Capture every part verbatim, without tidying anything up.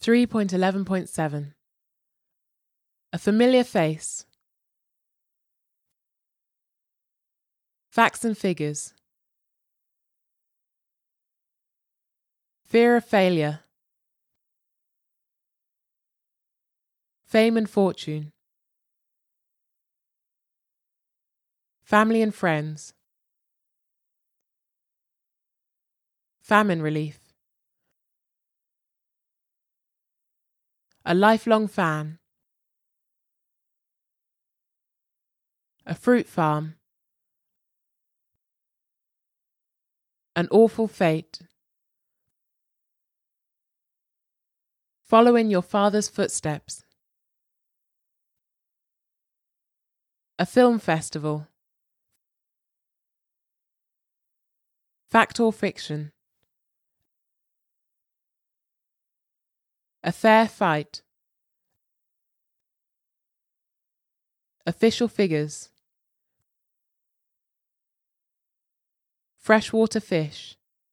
three point eleven point seven. A familiar face. Facts and figures. Fear of failure. Fame and fortune. Family and friends. Famine relief. A lifelong fan. A fruit farm. An awful fate. Follow in your father's footsteps. A film festival. Fact or fiction. A fair fight. Official figures. Freshwater fish.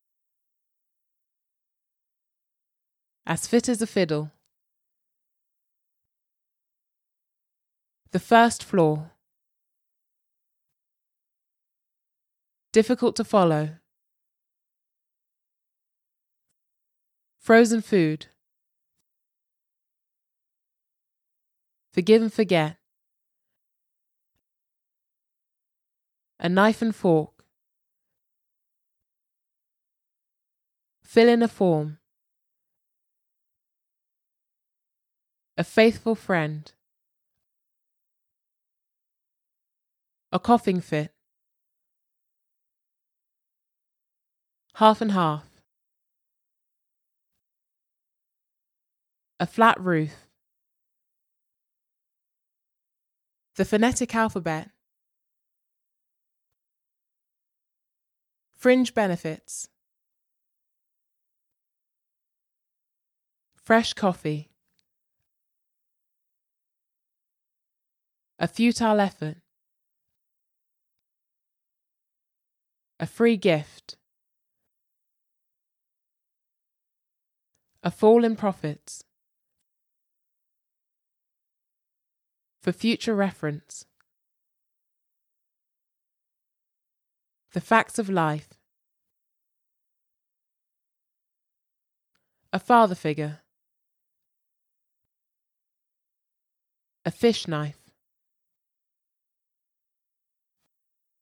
As fit as a fiddle. The first floor. Difficult to follow. Frozen food. Forgive and forget. A knife and fork. Fill in a form. A faithful friend. A coughing fit. Half and half. A flat roof. The phonetic alphabet. Fringe benefits. Fresh coffee. A futile effort. A free gift. A fall in profits. For future reference. The facts of life. A father figure. A fish knife.